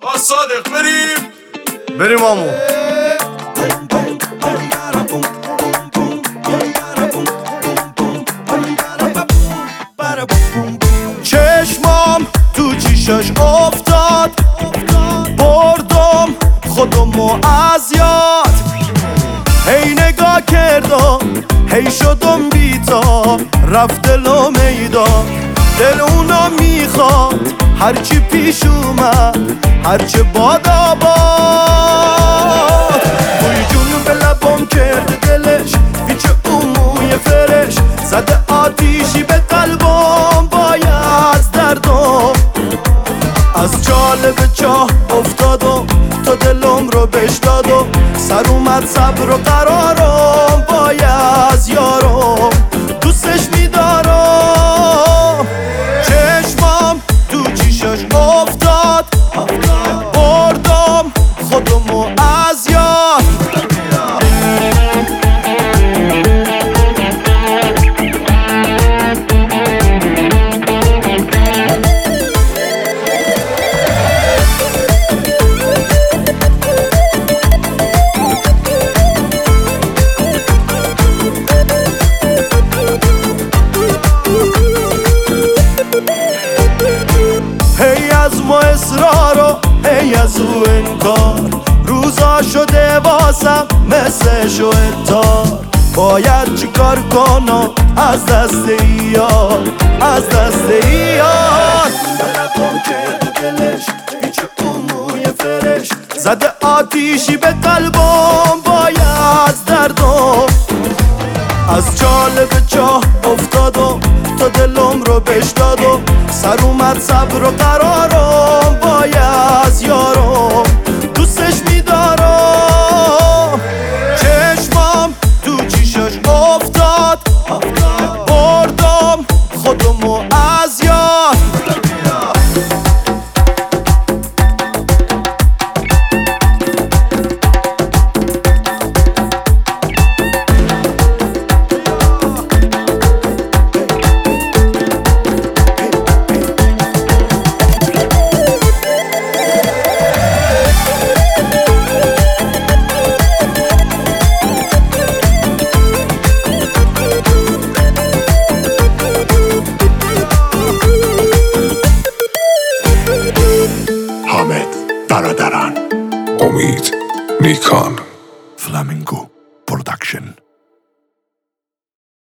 صادق بریم آمو. چشمام تو چیشش افتاد، بردم خودمو از یاد. هی نگاه کردم هی شدم بی‌تاب، رفت دلو میدان دل اونا میخواد. هرچی پیش اومد هرچه باد آباد، بوی جون به لبم کرده دلش پیچ اون موی فرش، زده آتیشی به قلبم بای از دردم. از جالب چاه افتادم تا دلم رو بش دادم، سر اومد صبر و قرارم بای از یارم، دوستش میدارم. چشمام تو چیشش افتاد، بردم خودمو از یاد. هی از ما اصرار و هی از او انکار، روزا شده واسم مثل شوهتار. باید چیکار کنم از دست یار، از دست یار. بلکم کرد دلش پیچ اون موی فرش، زده آتیشی به قلبم بای از دردم. از جالب چاه افتادم تا دلم رو بش دادم، سر اومد صبر و قرارم بای از یارم، دوستش میدارم. چشمام تو چیشش افتاد، بردم خودمو از یاد. حامد برادران، امید نیکان، فلامینگو.